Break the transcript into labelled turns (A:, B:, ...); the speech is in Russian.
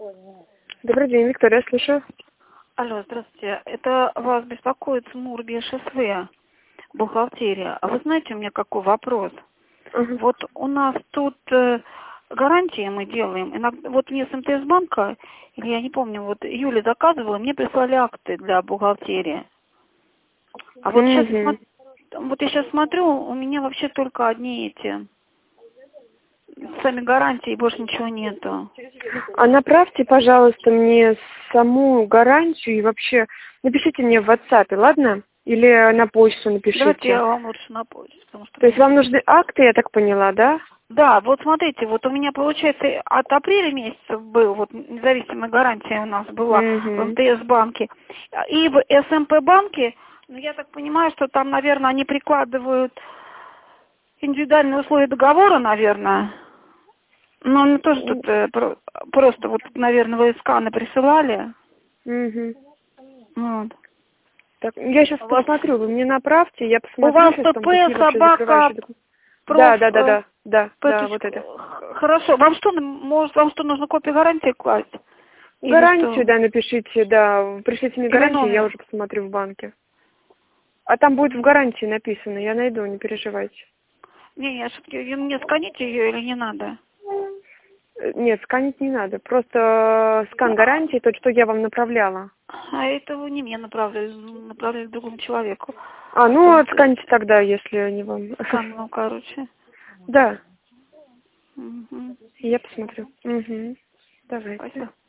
A: Добрый день, Виктория, слушаю.
B: Алло, здравствуйте. Это вас беспокоит СМУР ШСВ, бухгалтерия. А вы знаете, у меня какой вопрос?
A: Ага.
B: Вот у нас тут гарантии мы делаем. Иногда, вот мне с МТС банка, или я не помню, вот Юля заказывала, мне прислали акты для бухгалтерии. А вот сейчас, вот я сейчас смотрю, у меня вообще только одни эти сами гарантии, больше ничего нету.
A: А направьте, пожалуйста, мне саму гарантию и вообще напишите мне в WhatsApp, ладно? Или на почту напишите.
B: Давайте я вам лучше на почту. Потому что
A: То есть вам нужны акты, я так поняла, да?
B: Да, вот смотрите, вот у меня, получается, от апреля месяца был, вот независимая гарантия у нас была в МТС банке. И в СМП банке, ну, я так понимаю, что там, наверное, они прикладывают индивидуальные условия договора, наверное. Но они тоже тут просто, вот, наверное, вы сканы присылали. Вот.
A: Так, я сейчас посмотрю, вы мне направьте, я посмотрю.
B: У вас
A: сейчас,
B: ПП, собака,
A: да, вот это.
B: Хорошо. Вам что, может, вам что, нужно копию гарантии класть?
A: Гарантию, да, напишите, да, пришлите мне гарантию, я
B: номер?
A: уже посмотрю в банке. А там будет в гарантии написано, я найду, не переживайте.
B: Не, мне сканите ее или не надо?
A: Нет, сканить не надо, просто скан гарантии, тот, что я вам направляла.
B: А это вы не мне направляли другому человеку.
A: А, ну, отсканите тогда, если не вам.
B: Скан, короче.
A: Да.
B: Угу.
A: Я посмотрю. Угу. Давайте.
B: Спасибо.